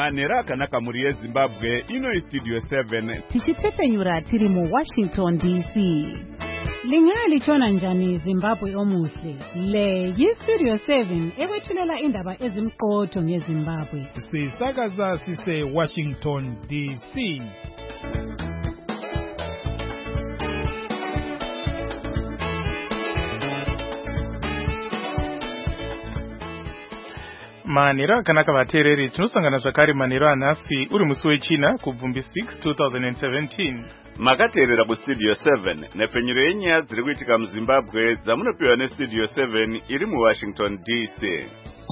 Manera kanaka muri Zimbabwe ino Studio 7 tichipfepenyura tiri mu Washington DC. Lingali chona njani Zimbabwe omuhle. Le yi-Studio 7 ewethulela indaba ezimqotho ngeZimbabwe. Sisakaza sise Washington DC. Manera kanaka vateereri tinosangana zvakare manero anhasi uri musi wechina kubvumbi 6 2017. Makateerera kuStudio 7 nepfenyuro yenyaya dziri kuitika muZimbabwe dzamunopiwa neStudio 7 iri muWashington DC.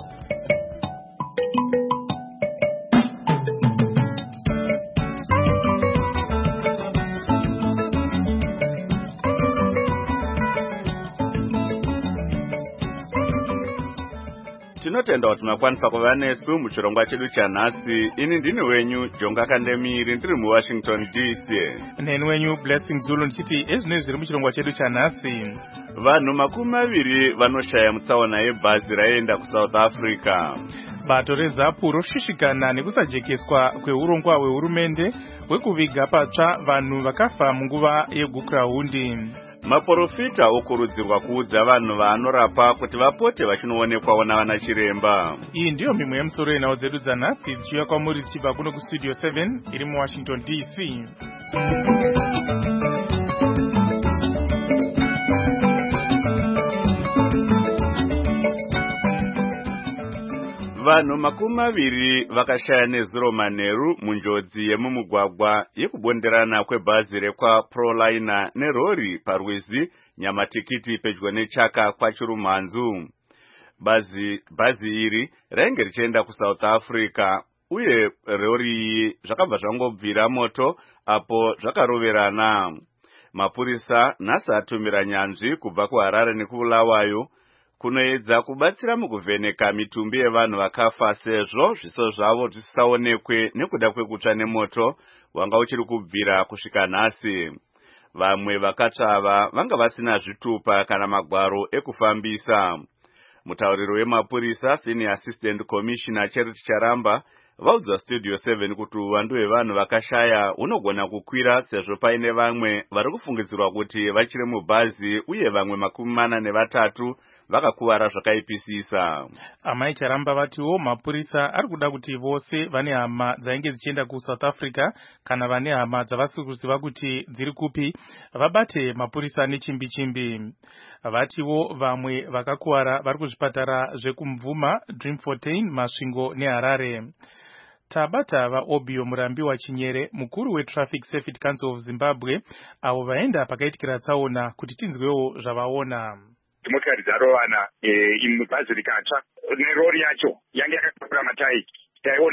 Tinotenda kuti makwanisa kuva nesu muchirongwa chedu chanhasi. Ini ndini wenyu Jonga Kandemiri ndiri muWashington DC. Neni wenyu Blessing Zulu ndichiti ezvinezvi zviri muchirongwa chedu chanhasi. Vanhu 20 vanoshaya mutsaona yebhazi raenda kuSouth Africa. Bato reZAPU roshishikana nekusajekeswa kweurongwa hwehurumende hwekuviga patsva vanhu vakafa munguva yeGukuraundi. Maprofita okurudzirwa kuudza vanhu vanorapa kuti vapote vachinoonekwawo navana chiremba. Iyi ndiyo mimwe yemusoro yenhau dzedu dzanhasi dzichiuya kwamuri tichibva kuno kuStudio 7 iri muWashington DC. Vanhu 20 vakashaya nezuro manheru munjodzi yemumugwagwa yekubonderana kwebhazi rekwa Proliner nerori parwizi Nyamatikiti pedyo neChaka kwaChirumhanzu. Bhazi iri rainge richienda kuSouth Africa uye rori iyi zvakabva zvangobvira moto apo zvakaroverana. Mapurisa nhasi atumira nyanzvi kubva kuHarare nekuBulawayo kunoedza kubatsira mukuvheneka mitumbi yevanhu vakafa sezvo zviso zvavo zvisisaonekwe nekuda kwekutsva nemoto wanga uchiri kubvira kusvika nhasi. Vamwe vakatsvava vanga vasina zvitupa kana magwaro ekufambisa. Mutauriri wemapurisa Senior Assistant Commissioner Charity Charamba vaudza Studio 7 kuti uwandu hwevanhu vakashaya unogona kukwira sezvo paine vamwe vari kufungidzirwa kuti vachiri mubhazi uye vamwe 43 vakakuvara zvakaipisisa. Amai Charamba vatiwo mapurisa ari kuda kuti vose vane hama dzainge dzichienda kuSouth Africa kana vane hama dzavasiri kuziva kuti dziri kupi vabate mapurisa nechimbi-chimbi. Vatiwo vamwe vakakuvara vari kuzvipatara zvekumvuma, Dreamfontein, Masvingo neHarare. Tabata vaObio Murambiwa Chinyere, mukuru weTraffic Safety Council of Zimbabwe, avo vaenda pakaitikira tsaona kuti tinzwewo zvavaona. Motokari dzarovana imubhazi rikatsva nerori yacho yange yakakura matayi. Taiona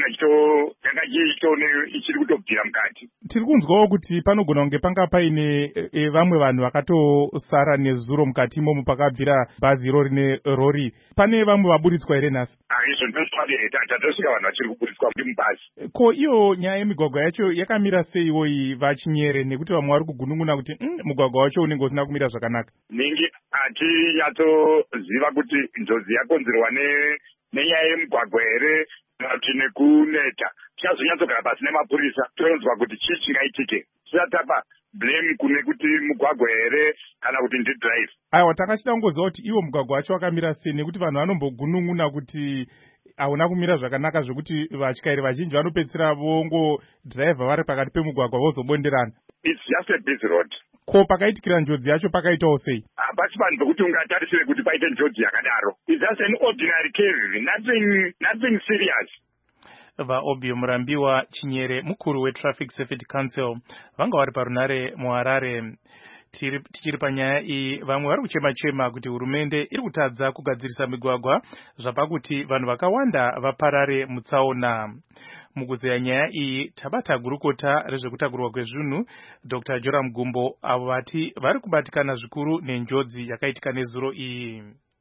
ichiri kutobvira mukati. Tiri kunzwawo kuti panogona kunge panga paine vamwe vanhu vakatosara nezuro mukati imomo pakabvira bhazi irori nerori. Pane vamwe vaburitswa here nhasi? Izvo tatosvika vanhu vachiri kuburitswa muri mubhazi. Ko iyo nyaya yemigwagwa yacho yakamira sei iwoyi vaChinyere, nekuti vamwe vari kugunun'una kuti mugwagwa wacho unenge usina kumira zvakanaka? Ningi hatinyatsoziva kuti njodzi yakonzerwa nenyaya yemugwagwa here kuti nekuneta. Tichazonyatsogara pasi nemapurisa tonzwa kuti chii chingaitike. Tisatapa blame kune kuti mugwagwa here kana kuti ndidrive. Aiwa, takachida kungoziva kuti iwo mugwagwa wacho wakamira sei, nekuti vanhu vanombogunun'una kuti hauna kumira zvakanaka zvekuti vatyairi vazhinji vanopedzisira vongodhiraivha vari pakati pemugwagwa vozobonderana. It's just a busy road. Ko pakaitikira njodzi yacho pakaitawo sei? Hapasi panhu pekuti ungatarisire kuti paite njodzi yakadaro. It's just an ordinary case, nothing serious. VaObio Murambiwa Chinyere, mukuru weTraffic Safety Council, vanga vari parunare muHarare. Tichiri panyaya iyi, vamwe vari kuchema-chema kuti hurumende iri kutadza kugadzirisa migwagwa zvapakuti vanhu vakawanda vaparare mutsaona. Mukuzeya nyaya iyi, tabata gurukota rezvekutakurwa kwezvinhu Dr. Joram Gumbo avo vati vari kubatikana zvikuru nenjodzi yakaitika nezuro iyi.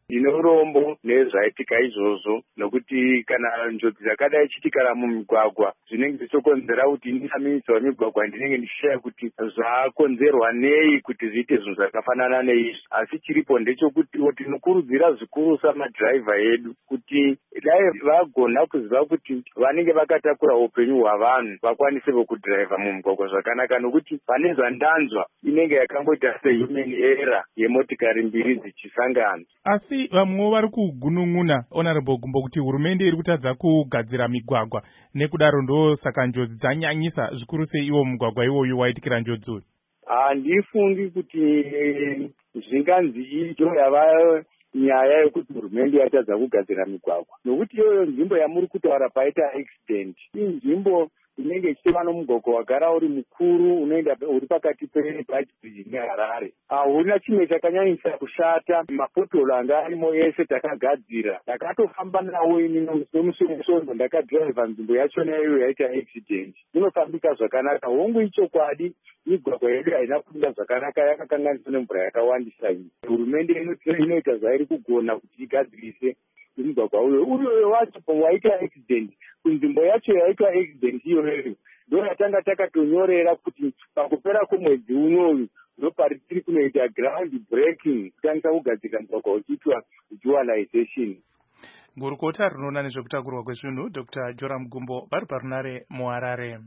ine urombo nezvaitika izvozvo, nokuti kana njodzi dzakadai ichitikana mumigwagwa zvinenge zvichikonzera kuti ndisaminisita wemigwagwa ndinenge ndichishaya kuti zvakonzerwa nei kuti zviite zvinhu zvakafanana neizvi. Asi chiripo ndechekuti tinokurudzira zvikuru samadhiraivha edu kuti dai vagona kuziva kuti vanenge vakatakura upenyu hwavanhu vakwanisevo kudhiraivha mumugwagwa zvakanaka, nokuti pane zvandanzwa inenge yakamboita sehuman error yemotikari mbiri dzichisangana. Asi vamwewo vari kugunun'una Honorable Gumbo kuti hurumende iri kutadza kugadzira migwagwa, nekudaro ndo saka njodzi dzanyanyisa zvikuru sei iwo mugwagwa iwoyu waitikira njodzi uyu. Handifungi kuti zvinganzi icho yava nyaya yekuti hurumende yatadza kugadzira migwagwa, nokuti iyoyo nzvimbo yamuri kutaura paita accident inzvimbo inenge ichiva nomugwagwa wagara uri mukuru unoenda uri pakati peBhaijibhiji neHarare. Hauna chimwe chakanyanyisa kushata. Mapotolo anga arimo ese takagadzira, takatofamba nawo ini nomusondo ndakadhiraivha nzvimbo yachona iyoyo yaita accident. Inofambika zvakanaka. Hongu ichokwadi migwagwa yedu haina kufamba zvakanaka, yakakanganiswa nemvura yakawandisa iyi. Hurumende inoita zvairi kugona kuti igadzirise mugwagwa uyo wacho waita accident. Kunzvimbo yacho yaitwa accident iyoyo ndo yatanga takatonyorera kuti pakupera kwemwedzi unoyu ndopari tiri kunoita ground breaking kutangisa kugadzira mugwagwa uchiitwa dualization. Gurukota rinoona nezvekutakurwa kwezvinhu Dr. Joram Gumbo vari parunare muHarare.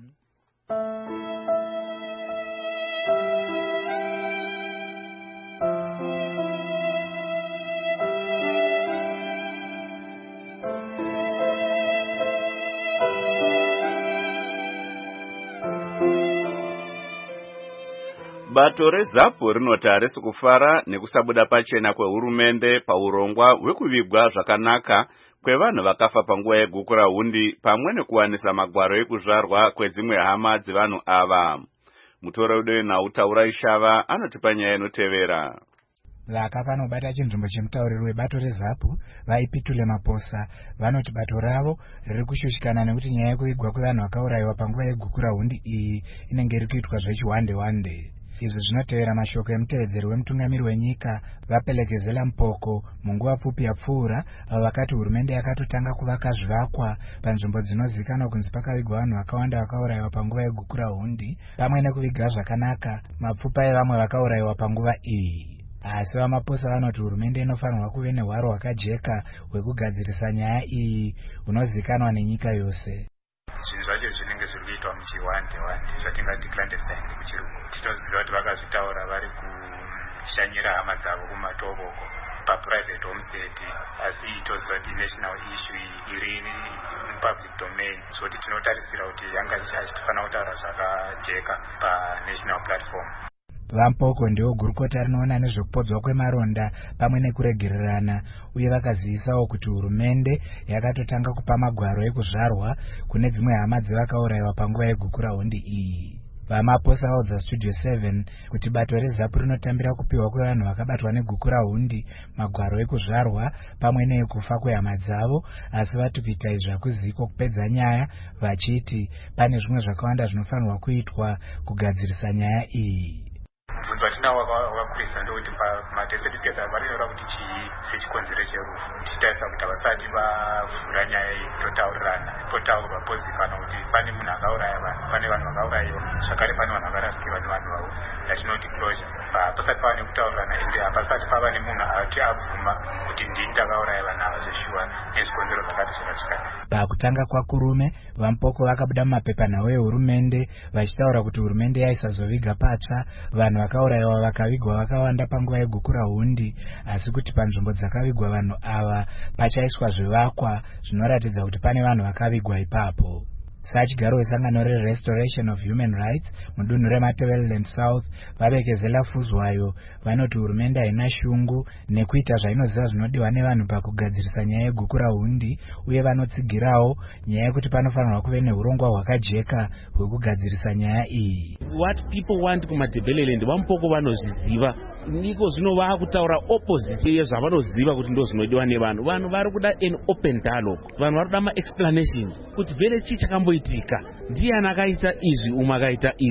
Bato reZAPU rinoti harisi kufara nekusabuda pachena kwehurumende paurongwa hwekuvigwa zvakanaka kwevanhu vakafa panguva yegukura hundi pamwe nekuwanisa magwaro ekuzvarwa kwedzimwe hama dzevanhu ava. Mutoreudzi weNhau Ishava anotipa nyaya inotevera. Vakafa vanobata chinzvimbo chemutauriri webato reZAPU vaipitule maposa vanoti bato ravo riri kushushikana nekuti nyaya yekuvigwa kwevanhu vakaurayiwa panguva yegukura hundi iyi inenge iri kuitwa zvechiwande. Izvi zvinotevera mashoko emutevedzeri wemutungamiri wenyika vaPelekezela Mpoko munguva pfupi yapfuura, avo vakati hurumende yakatotanga kuvaka zvivakwa panzvimbo dzinozivikanwa kunzi pakavigwa vanhu vakawanda vakaurayiwa panguva yegukura hundi pamwe nekuviga zvakanaka mapfupa evamwe vakaurayiwa panguva iyi. Asi vamaposa vanoti hurumende inofanirwa kuve nehwaro hwakajeka hwekugadzirisa nyaya iyi hunozivikanwa nenyika yose. Zvinhu zvacho zvinenge zviri kuitwa muchiwande zvatingati clandestine muchirungu. Tinoziva kuti vakazvitaura vari kushanyira hama dzavo kumatoboko paprivate homestead, asi itoziva kuti national issue iri public domain, so tinotarisira kuti yanga ichifanira kutaura zvakajeka panational platform. Vampoko ndiwo gurukota rinoona nezvekupodzwa kwemaronda pamwe nekuregererana, uye vakazivisawo kuti hurumende yakatotanga kupa magwaro ekuzvarwa kune dzimwe hama dzevakaurayiwa panguva yegukura hundi iyi. Vamaposa vaudza Studio 7 kuti bato reZAPU rinotambira kupiwa kwevanhu vakabatwa negukura hundi magwaro ekuzvarwa pamwe neekufa kwehama dzavo, asi vati kuita izvi hakuziviko kupedza nyaya, vachiti pane zvimwe zvakawanda zvinofanirwa kuitwa kugadzirisa nyaya iyi. Mubvunzo watinawo wakakurisa ndowekuti pamadesediketsa vanotaura kuti chii sechikonzero cherufu. Tichitarisa kuti havasati vavhura nyaya iyi totaurirana, potaurwa pozikanwa kuti pane munhu akauraya vanhu, pane vanhu vakaurayiwa, zvakare pane vanhu vakarasikirwa nevanhu vavo, yatinoti closure. Pasati pava nekutaurirana ende hapasati pava nemunhu ati abvuma kuti ndini ndakauraya vanhu ava zveshuwa nezvikonzero zvakati zvakachikana. Pakutanga kwakurume, Vampoko vakabuda mumapepanhau ehurumende vachitaura kuti hurumende yaisazoviga patsva vanhu vakaurayiwa vakavigwa vakawanda panguva yegukura hundi, asi kuti panzvimbo dzakavigwa vanhu ava pachaiswa zvivakwa zvinoratidza kuti pane vanhu vakavigwa ipapo. Sachigaro wesangano reRestoration of Human Rights mudunhu reMatabeleland South vabekezela Fuzwayo vanoti hurumende haina shungu nekuita zvainoziva zvinodiwa nevanhu pakugadzirisa nyaya yegukura hundi, uye vanotsigirawo nyaya yekuti panofanirwa kuve neurongwa hwakajeka hwekugadzirisa nyaya iyi. What people want kuMatabeleland Vampoko vanozviziva, ndiko zvino vaakutaura opposite yezvavanoziva kuti ndo zvinodiwa nevanhu. Vanhu vari kuda an open dialogue, vanhu vari kuda ma-explanations kuti vere chii chakamboitika, ndiani akaita izvi, umwe akaita izvi.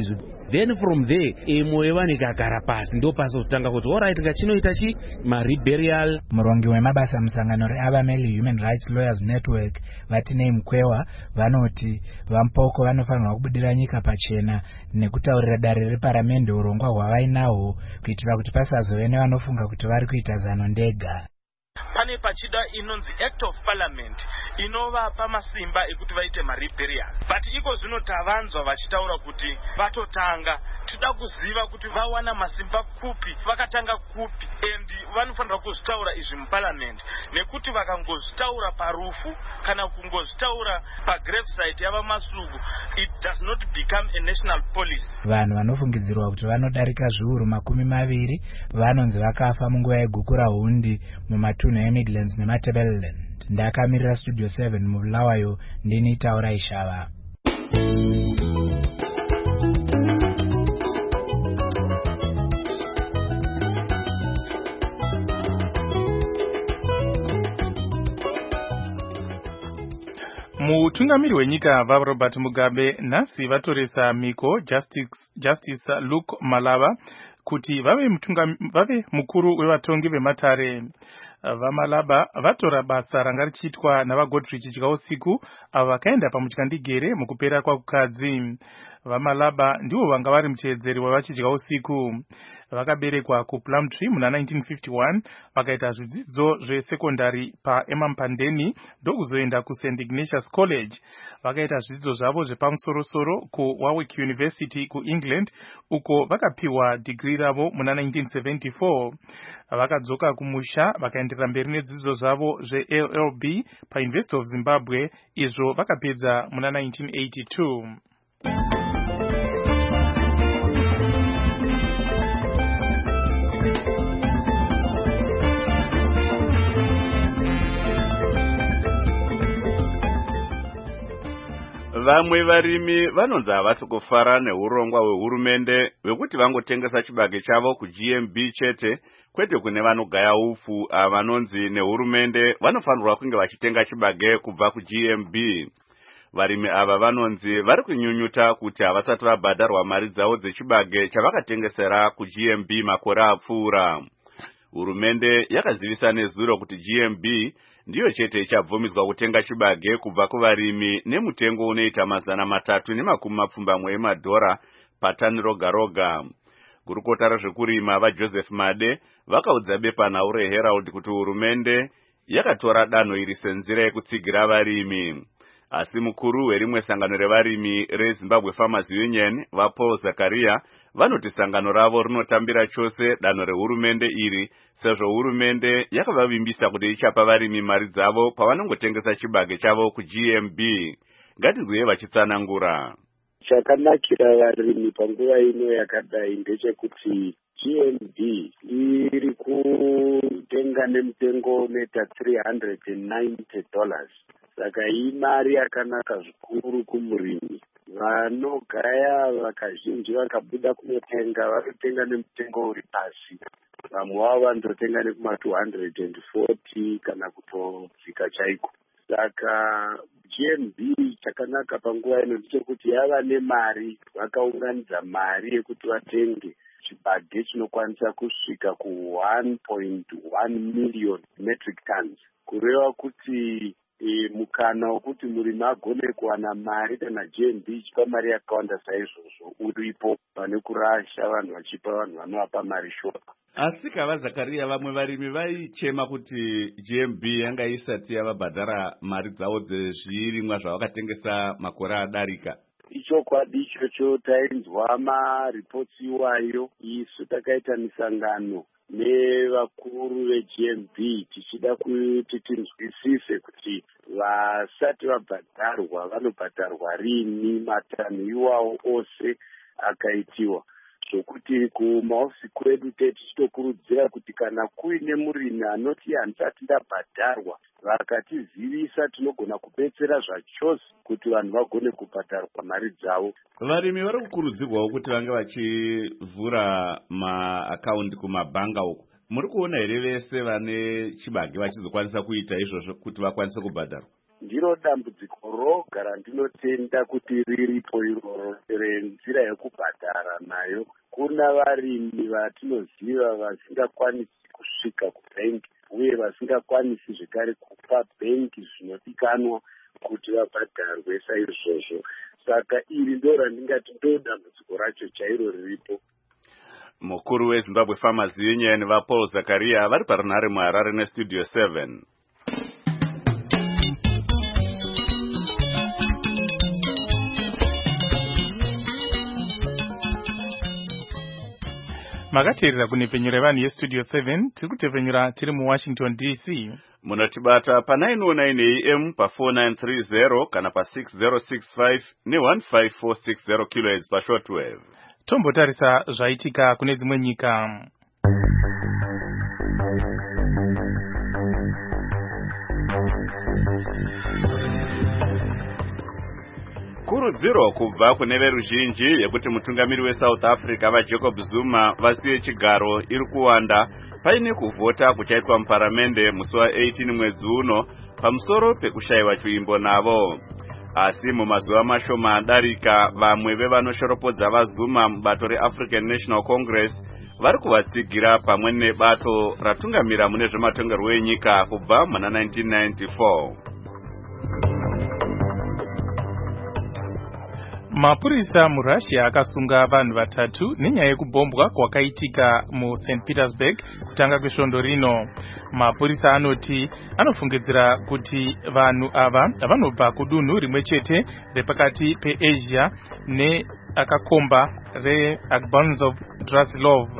then from there moyo yevanhu ikagara pasi ndo pasi kutanga kuti alright ngachinoita chi mariburial. Murongi wemabasa musangano reAvameli Human Rights Lawyers Network Vatinei Mkwewa vanoti vampoko vanofanirwa kubudira nyika pachena nekutaurira dare reparamende urongwa hwavainahwo kuitira kuti pasazove nevanofunga kuti vari kuita zano ndega. Pane pachida inonzi Act of Parliament inovapa masimba ekuti vaite mariburial, but iko zvino tavanzwa vachitaura kuti vatotanga tida kuziva kuti vawana masimba kupi, vakatanga kupi, and vanofanira kuzvitaura izvi muparliament, nekuti vakangozvitaura parufu kana kungozvitaura pagravesite yavamasuku, it does not become a national policy. Vanhu vanofungidzirwa kuti vanodarika zviuru 20 vanonzi vakafa munguva yegukura hundi mumatunhu eMidlands neMatabeleland. Ndakamirira Studio 7 mubulawayo ndini Taura Ishava. Mutungamiri wenyika vaRobert Mugabe nhasi vatoresa miko Justice Luke Malava kuti vave mukuru wevatongi vematare. VaMalava vatora basa ranga richiitwa navaGodrich Chikausiku avo vakaenda pamutyandegere mukupera kwakukadzi. VaMalava ndivo vanga vari muteedzeri wavaChikausiku. Vakaberekwa kuPlumtree muna 1951, vakaita zvidzidzo zvesekondari paEmampandeni ndokuzoenda kuSt Ignatius College. Vakaita zvidzidzo zvavo zvepamusoro-soro kuWarwick University kuEngland, uko vakapiwa degree ravo muna 1974. Vakadzoka kumusha vakaenderera mberi nedzidzo zvavo zveLLB paUniversity of Zimbabwe, izvo vakapedza muna 1982. Vamwe varimi vanonzi havasi kufara neurongwa hwehurumende hwekuti vangotengesa chibage chavo kuGMB chete, kwete kune vanogaya upfu vanonzi nehurumende vanofanirwa kunge vachitenga chibage kubva kuGMB. Varimi ava vanonzi vari kunyunyuta kuti havasati vabhadharwa mari dzavo dzechibage chavakatengesera kuGMB makore apfuura. Hurumende yakazivisa nezuro kuti GMB ndiyo chete ichabvumidzwa kutenga chibage kubva kuvarimi nemutengo unoita $320 emadhora patani roga roga. Gurukota rezvekurima vaJoseph Made vakaudza bepanhau reHerald kuti hurumende yakatora danho iri senzira yekutsigira varimi. Asi mukuru werimwe sangano revarimi reZimbabwe Farmers Union vaPaul Zakaria vanoti sangano ravo rinotambira chose danho rehurumende iri, sezvo hurumende yakavavimbisa kuti ichapa varimi mari dzavo pavanongotengesa chibage chavo kuGMB. Ngatinzwe vachitsanangura. Chakanakira varimi panguva ino yakadai ndechekuti GMB iri kutenga nemutengo unoita $390. Saka imari yakanaka zvikuru kumurimi. Vanogaya vakazhinji vakabuda kunotenga vanotenga nemutengo uri pasi. Vamwe wavo vanotenga nekuma$240 kana kutodzika chaiko. Saka GMB chakanaka panguva ino ndechekuti yava nemari, vakaunganidza mari yekuti vatenge chibage chinokwanisa kusvika ku 1.1 million metric tons. Kureva kuti mukana wekuti murimi agone kuwana mari kana GMB ichipa mari yakawanda saizvozvo uripo, pane kurasha vanhu vachipa vanhu vanovapa mari shoma. Asi kava Zakaria, vamwe varimi vaichema kuti GMB yanga isati yavabhadhara mari dzavo dzezvirimwa zvavakatengesa makore adarika. Ichokwadi ichocho, tainzwa maripotsi iwayo. Isu takaita misangano nevakuru veGMB tichida kuti tinzwisise kuti vasati vabhadharwa vanobhadharwa rini, matanho iwawo ose akaitiwa. Zvokuti kumaofisi kwedu tichitokurudzira kuti kana kuine murimi anoti handisati ndabhadharwa, vakatizivisa tinogona kubetsera zvachose kuti vanhu vagone kubhadharwa mari dzavo. Varimi vari kukurudzirwawo kuti vange vachivhura maakaundi kumabhanga uku. Muri kuona here vese vane chibage vachizokwanisa kuita izvozvo kuti vakwanise kubhadharwa? ndiro dambudziko roga randinotenda kuti riripo iroro renzira yekubhadhara nayo. Kuna varimi vatinoziva vasingakwanisi kusvika kubhengi uye vasingakwanisi zvekare kupa bhengi zvinodikanwa kuti vabhadharwe saizvozvo. Saka iri ndo randingati ndo dambudziko racho chairo riripo. Mukuru weZimbabwe Farmers Union vaPaul Zakaria vari parinhare muHarare neStudio 7. Makateerera kunepfenyura vanhu yeStudio 7 tiri kutepfenyura tiri muWashington DC. Munotibata pa 909 AM pa 4930 kana pa 6065 ne15460 kHz pa shortwave. Tombotarisa zvaitika kune dzimwe nyika. Kurudziro kubva kune veruzhinji yekuti mutungamiri weSouth Africa vaJacob Zuma vasiye chigaro iri kuwanda paine kuvhota kuchaitwa muparamende musi wa18 mwedzi uno pamusoro pekushayiwa chiimbo navo. Asi mumazuva mashoma adarika vamwe vevanoshorapodza vaZuma mubato reAfrican National Congress vari kuvatsigira pamwe nebato ratungamira mune zvematongerwo enyika kubva muna 1994. Mapurisa muRussia akasunga vanhu vatatu nenyaya yekubhombwa kwakaitika muSt Petersburg kutanga kwesvondo rino. Mapurisa anoti anofungidzira kuti vanhu ava vanobva kudunhu rimwe chete repakati peAsia neakakomba reAkbanzov Drasilov.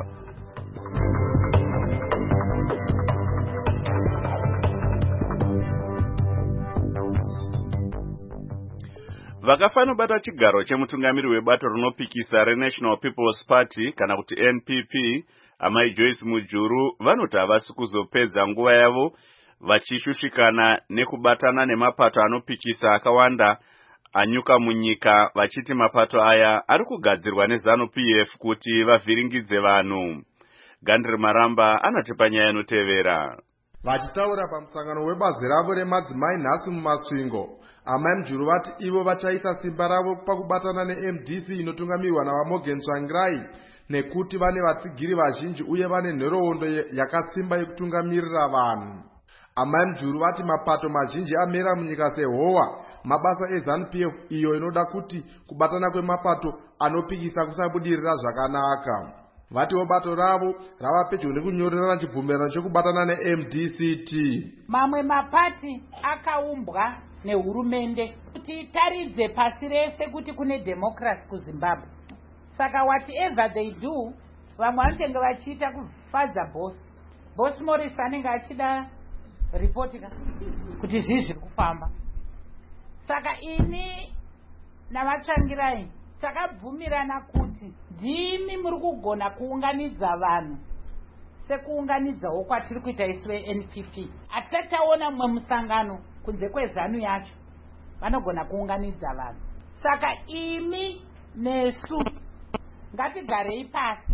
Vakafanobata chigaro chemutungamiri webato rinopikisa reNational People's Party kana kuti NPP, Amai Joyce Mujuru vanoti havasi kuzopedza nguva yavo vachishushikana nekubatana nemapato anopikisa akawanda anyuka munyika, vachiti mapato aya ari kugadzirwa neZANU-PF kuti vavhiringidze vanhu. Gandri Maramba anoti panyaya inotevera. Vachitaura pamusangano webazi ravo remadzimai nhasi mumasvingo, Amai Mujuru vati ivo vachaisa simba ravo pakubatana neMDC inotungamirwa naVaMorgan Tsvangirai nekuti vane vatsigiri vazhinji uye vane nhoroondo yakasimba yekutungamirira vanhu. Amai Mujuru vati mapato mazhinji amera munyika seHOA mabasa eZANU-PF iyo inoda kuti kubatana kwemapato anopikisa kusabudirira zvakanaka. Vatiwo bato ravo rava pedyo nekunyorerana chibvumirano chekubatana neMDCT. Mamwe mapati akaumbwa nehurumende kuti taridze pasi rese kuti kune democracy kuZimbabwe. Saka whatever they do, vamwe vanotenge vachiita kufadza boss Morris anenge achida ripoti kuti zvii zviri kufamba. Saka ini navaTsvangirai takabvumirana kuti ndimi muri kugona kuunganidza vanhu sekuunganidzawo kwatiri kuita isu veNPP. Atataona mumwe musangano kunze kweZANU yacho vanogona kuunganidza vanhu. Saka imi nesu ngatigarei pasi.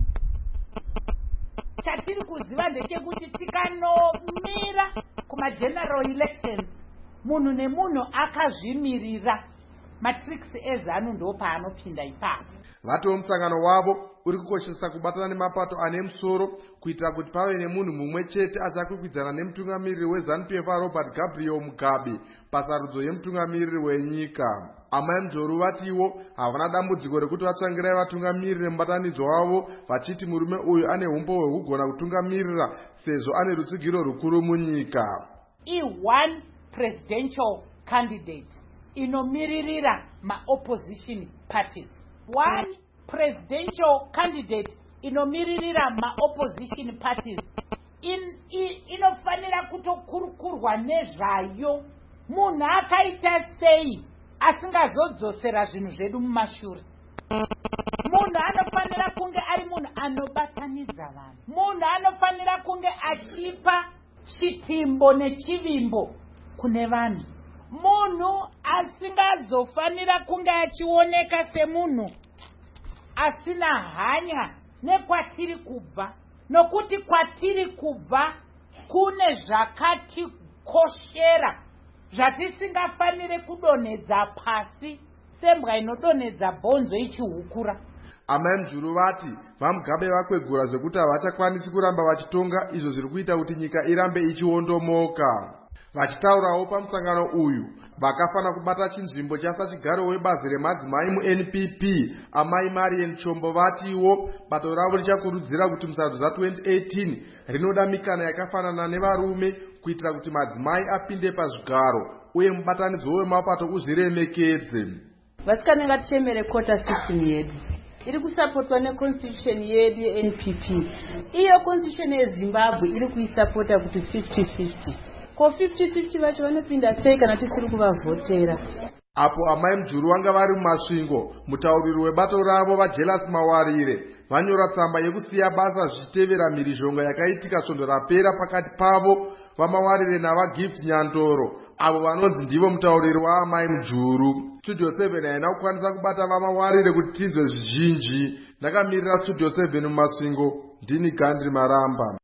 Chatiri kuziva ndechekuti tikanomira kumageneral elections munhu nemunhu akazvimirira, matrix eZANU ndo paanopinda ipapo. Vatiwo musangano wavo uri kukoshesa kubatana nemapato ane musoro kuitira kuti pave nemunhu mumwe chete achakwikwidzana nemutungamiriri weZANU-PF Robert Gabriel Mugabe pasarudzo yemutungamiriri wenyika. Amai Mujuru vatiwo havana dambudziko rekuti vaTsvangirai vatungamiriri nemubatanidzo wavo, vachiti murume uyu ane umbo hwekugona kutungamirira sezvo ane rutsigiro rukuru munyika. One presidential candidate inomiririra ma-opposition parties. One presidential candidate inomiririra ma-opposition parties. Inofanira kutokurukurwa nezvayo. Munhu akaita sei asingazodzosera zvinhu zvedu mumashure. Munhu anofanira kunge ari munhu anobatanidza vanhu. Munhu anofanira kunge achipa chitimbo nechivimbo kune vanhu. Munhu asingazofanira kunge achioneka semunhu asina hanya nekwatiri kubva, nokuti kwatiri kubva kune zvakatikoshera zvatisingafanire kudonhedza pasi sembwa inodonhedza bhonzo ichihukura. Amai Mjuru vati vaMugabe vakwegura zvekuti havachakwanisi kuramba vachitonga, izvo zviri kuita kuti nyika irambe ichiondomoka. Vachitaurawo pamusangano uyu, vakafana kubata chinzvimbo chasachigaro webazi remadzimai muNPP amai Marian Chombo vatiwo bato ravo richakurudzira kuti musadzo za2018 rinoda mikana yakafanana nevarume kuitira kuti madzimai apinde pazvigaro uye mubatanidzo wemapato uzviremekedze. Vasikana ngatichemere quota system yedu iri kusapotwa neconstitution yedu yeNPP. Iyo constitution yeZimbabwe iri kuisapota kuti 50-50. Ko 50-50 vacho vanopinda sei kana tisiri kuvavhotera? Apo amai Mjuru vanga vari mumasvingo, mutauriri webato ravo vaJelas Mawarire vanyora tsamba yekusiya basa zvichitevera mhirizhonga yakaitika svondo rapera pakati pavo vaMawarire navaGift Nyandoro, avo vanonzi ndivo mutauriri waamai Mjuru. Studio 7 haina kukwanisa kubata vaMawarire kuti tinzwe zvizhinji. Ndakamirira Studio 7 mumasvingo, ndini Gandri Maramba.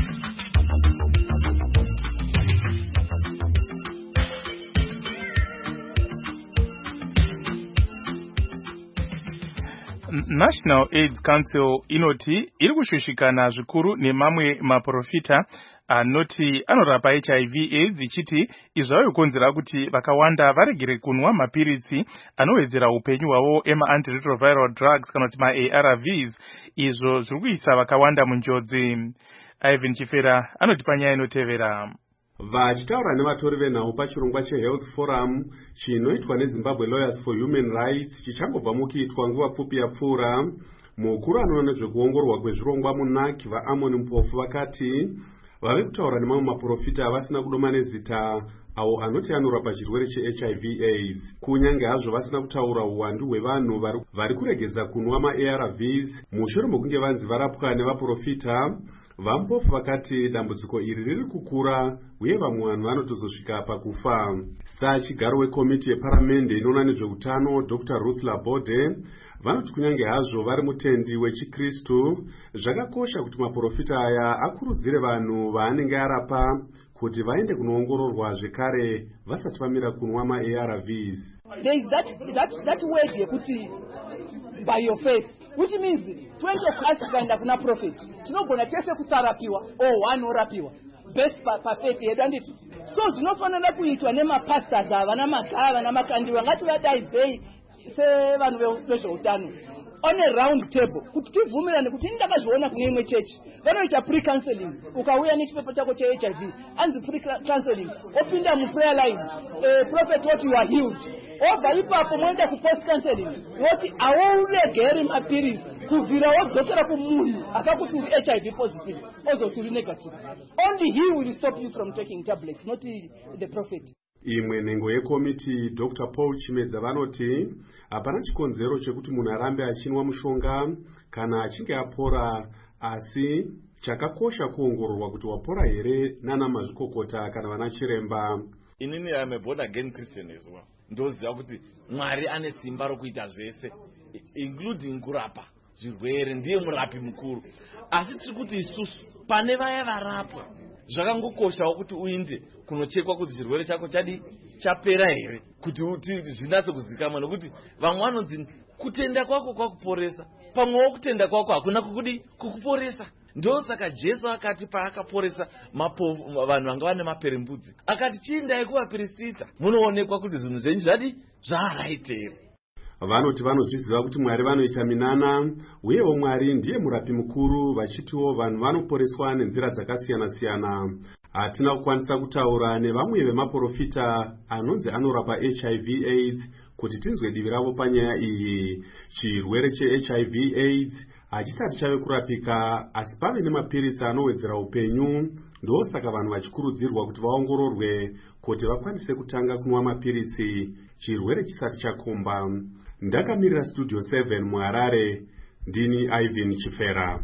National AIDS Council inoti iri kushushikana zvikuru nemamwe maprofita anoti anorapa HIV AIDS ichiti izvo zvinokonzera kuti vakawanda varegere kunwa mapiritsi anowedzera upenyu hwavo ema-antiretroviral drugs kana kuti ma-ARVs, izvo zviri kuisa vakawanda munjodzi. Ivan Chifera anoti panyaya inotevera. Vachitaura nevatori venhau pachirongwa cheHealth Forum chinoitwa neZimbabwe Lawyers for Human Rights chichangobva mukuitwa nguva pfupi yapfuura, mukuru anoona nezvekuongororwa kwezvirongwa muNAC vaAmon Mpofu vakati vave kutaura nemamwe maprofita vasina kudoma nezita avo anoti anorapa chirwere cheHIV AIDS. Kunyange hazvo vasina kutaura uwandu hwevanhu vari kuregeza kunwa ma-ARVs mushure mokunge vanzi varapwa nevaprofita, vaMpofu vakati dambudziko iri riri kukura uye vamwe vanhu vanotozosvika pakufa. Sachigaro wekomiti yeparamende inoona nezveutano Dr. Ruth Labode vanoti kunyange hazvo vari mutendi wechiKristu, zvakakosha kuti maprofita aya akurudzire vanhu vaanenge arapa kuti vaende kunoongororwa zvekare vasati vamira kunwa ma-ARVs. There is that word yekuti by your faith, which means 20 of us kaenda kuna prophet tinogona tese kusarapiwa one orapiwa best pa faith yedu anditi. So zvinofanira kuitwa nemapastors avana magava namakandiwa ngati vadaidzei sevanhu vezveutano on a round table kuti tibvumirane kuti ndakazviona kune imwe chechi vanoita pre-counseling. Ukauya nechipepa chako cheHIV anzi pre-counseling, opinda muprayer line, prophet what you are healed, obva ipapo moenda kupost counseling woti awauregeri mapirisi kubvira wodzokera kumunhu akakuti uri HIV positive ozoti uri negative. Only he will stop you from taking tablets, not the prophet. Imwe nhengo yekomiti Dr. Paul Chimedza vanoti hapana chikonzero chekuti munhu arambe achinwa mushonga kana achinge apora, asi chakakosha kuongororwa kuti wapora here nana mazvikokota kana vana chiremba. Inini am a born again Christian as well. Ndoziva kuti Mwari ane simba rokuita zvese including kurapa zvirwere, ndiye murapi mukuru. Asi tiri kuti isusu pane vaya varapwa zvakangokoshawo kuti uinde kunochekwa kuti chirwere chako chapera here, kuti zvinatse kuzikamwa, nokuti vamwe vanonzi kutenda kwako kwakuporesa, pamwewo kutenda kwako hakuna kukuporesa. Ndosaka Jesu akati paakaporesa vanhu vanga vane maperembudzi akati chiindai kuvapristita munoonekwa kuti zvinhu zvenyu zvaraitera. Vanoti vanozviziva kuti Mwari vanoita minana uyewo Mwari ndiye murapi mukuru, vachitiwo vanhu vanoporeswa nenzira dzakasiyana-siyana. Hatina kukwanisa kutaura nevamwe vemaprofita anonzi anorapa HIV AIDS kuti tinzwe divi ravo panyaya iyi. Chirwere cheHIV AIDS hachisati chave kurapika, asi pave nemapiritsi anowedzera upenyu. Ndosaka vanhu vachikurudzirwa kuti vaongororwe kuti vakwanise kutanga kunwa mapiritsi chirwere chisati chakomba. Ndakamirira Studio 7 muHarare, ndini Ivan Chifera.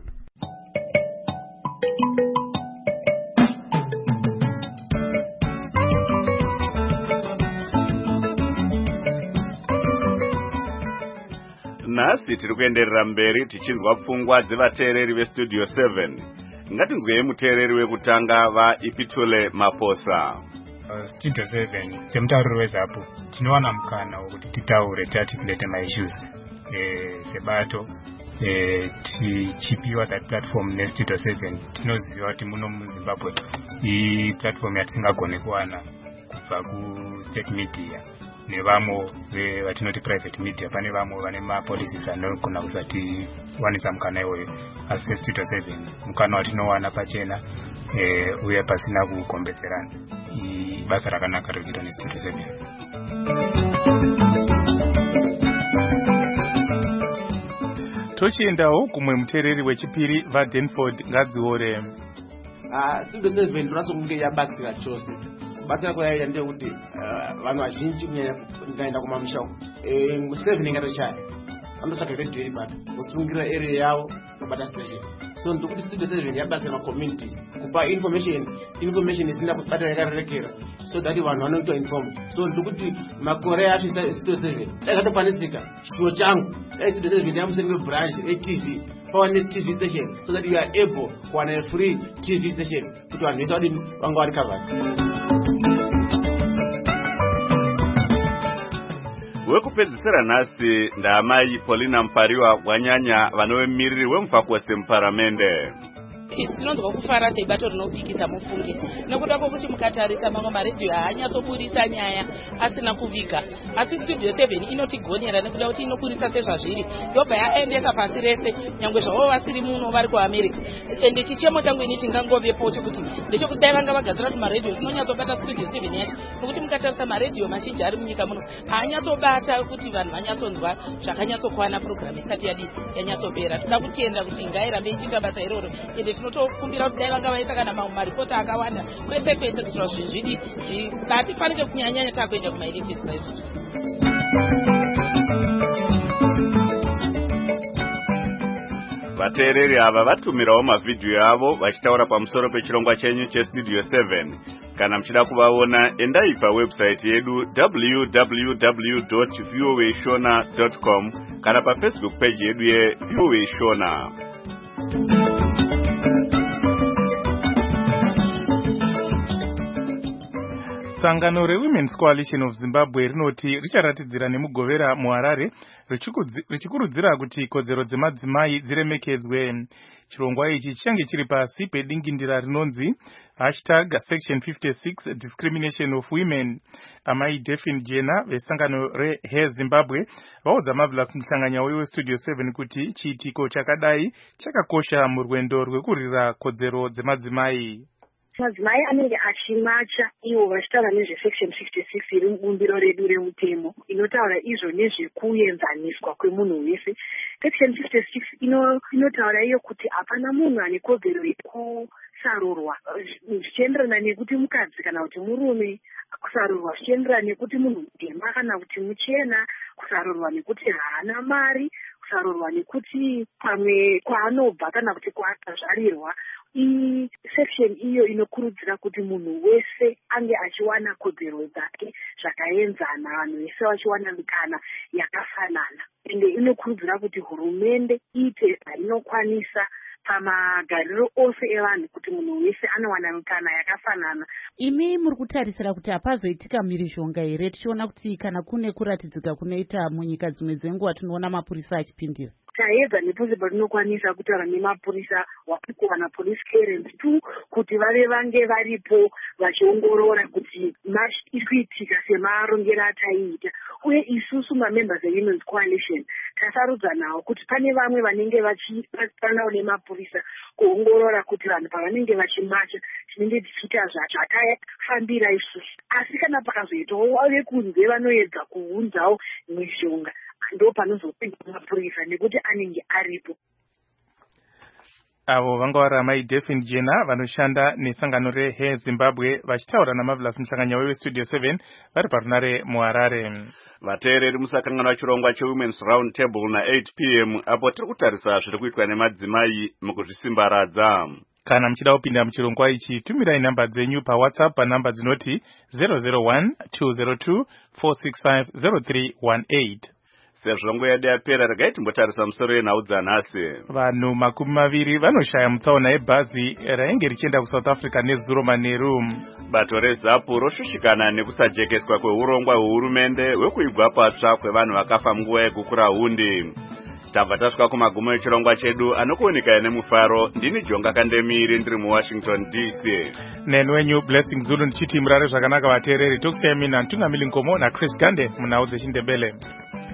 Nhasi tiri kuenderera mberi tichinzwa pfungwa dzevateereri veStudio 7. Ngatinzwei muteereri wekutanga vaIpitule Maposa. Studio 7 semutauriri weZAPU tinowana mukana wekuti titaure tiarticulate maissues sebato tichipiwa that platform neStudio 7 tinoziva kuti muno muZimbabwe platform yatisingagone kuwana kubva kustate media nevamwe vatinoti private media. Pane vamwe vane mapolicies anogona kusati wanisa mukana iwoyo, asi Studio 7 mukana watinowana pachena uye pasina kukombedzerana. Basa rakanaka riri kuitwa neStudio 7. Tochiendawo kumwe muteereri wechipiri vaDenford Ngadziore. Studio 7 ndinoratidza kunge yabatsira chose. Basa yako yaita ndeyekuti vanhu vazhinji kunyanya kumamusha uko 7 ingatoshaya vanotsvaga redhiyo iri pato kusungira area yavo nobata station. So ndokuti Studio 7 yabatsira macommunity kupa information isina kubata yakarerekera so that vanhu vanoitwa informed. So ndokuti makore acho Studio 7 yakatopanisika chiwo changu Studio 7 yamuseri webranch TV pawane TV station so that you are able kuwana a free TV station kuti vanhu vese vanga vari covered. Wekupedzisira nhasi ndaamai Paulina Mpariwa wanyanya vanovemiriri wemufakose muparamende. Tinonzwa kufara sebato rinopikisa mufunge nekuda kwokuti mukatarisa mamwe maredhiyo haanyatsoburisa nyaya asina kuviga, asi Studio 7 inotigonera nekuda kuti inokurisa sezvazviri yobva yaendesa pasi rese nyangwe zvavo vasiri muno vari kuAmerica. Ende chichemo changu ini chingangovepo chekuti ndechokudai vanga vagadzira kuti maredhiyo tinonyatsobata Studio 7 yacho, nokuti mukatarisa maredhiyo mazhinji ari munyika muno haanyatsobata kuti vanhu vanyatsonzwa zvakanyatsokwana programu isati yanyatsobera. Toda kutenda kuti ngairambe ichiita basa iroro, ende tinotokumbira kuti dai vanga vaita kana maripota akawanda kwete kuti zvinhu zvidi ngatifanike kunyanyanya takuenda kumaelekisi izvozvo. Vateereri ava vatumirawo mavhidhiyo avo vachitaura pamusoro pechirongwa chenyu cheStudio 7. Kana muchida kuvaona endai pawebsite yedu www.voashona.com kana paFacebook page yedu yeVOAshona. Sangano reWomen's Coalition of Zimbabwe rinoti richaratidzira nemugovera muHarare richikurudzira kuti kodzero dzemadzimai dziremekedzwe. Chirongwa ichi chichange chiri pasi pedingindira rinonzi #Section 56 Discrimination of Women. Amai Delphine Jena vesangano reHair Zimbabwe vaudza Marvelous Muhlanganyauyi weStudio 7 kuti chiitiko chakadai chakakosha murwendo rwekurwira kodzero dzemadzimai. Madzimai anenge achimacha ivo vachitaura nezvesection 56 iri mubumbiro redu remutemo inotaura izvo nezvekuenzaniswa kwemunhu wese. Section 56 inotaura iyo kuti hapana munhu ane kodzero yekusarurwa zvichienderana nekuti mukadzi kana kuti murume, kusarurwa zvichienderana nekuti munhu mutema kana kuti muchena, kusarurwa nekuti haana mari, kusarurwa nekuti pamwe kwaanobva kana kuti kwaakazvarirwa. Section iyo inokurudzira kuti munhu wese ange achiwana kodzero dzake zvakaenzana, vanhu vese vachiwana mikana yakafanana. Ende inokurudzira kuti hurumende iite zvainokwanisa pamagariro ose evanhu kuti munhu wese anowana mikana yakafanana. Imi muri kutarisira kuti hapazoitika mhirizhonga here tichiona kuti kana kune kuratidzika kunoita munyika dzimwe dzenguva tinoona mapurisa achipindira? Taedza nepose patinokwanisa kutaura nemapurisa wapikuwana police clearance tu kuti vange varipo vachiongorora kuti march iri kuitika semarongero ataiita. Uye isusu mamembers eWomen's Coalition tasarudza nawo kuti pane vamwe vanenge vachipatsanawo nemapurisa kuongorora kuti vanhu pavanenge vachimacha tinenge tichiita zvatakafambira isusu. Asi kana pakazoitawo vekunze vanoedza kuunzawo mishonga ndo panozopinda mapurisa nekuti anenge aripo. Avo vanga vari amai Delphine Jena vanoshanda nesangano reHair Zimbabwe vachitaura naMarvelous Muhlanganyauyi weStudio 7 vari parunare muHarare. Vateereri musakanganwa chirongwa cheWomen's Round Table na 8 p.m. apo tiri kutarisa zviri kuitwa nemadzimai mukuzvisimbaradza. Kana muchida kupinda muchirongwa ichi tumirai namba dzenyu paWhatsApp panamba dzinoti 001 202 465 0318. sezvo nguva yedu yapera regai timbotarisa musoro yenhau dzanhasi. Vanhu 20 vanoshaya mutsaona yebhazi rainge richienda kuSouth Africa nezuro manheru. Bato reZAPU roshushikana nekusajekeswa kweurongwa hwehurumende hwekuigwa patsva kwevanhu vakafa munguva yegukura hundi. Tabva tasvika kumagumo echirongwa chedu anokuoneka nemufaro. Ndini Jonga Kandemiri ndiri muWashington DC. Neni wenyu Blessing Zulu ndichiti murare zvakanaka vateereri. Tokusiyai mina Ntungamili Ngomo naChris Gande munhau dzechindebele.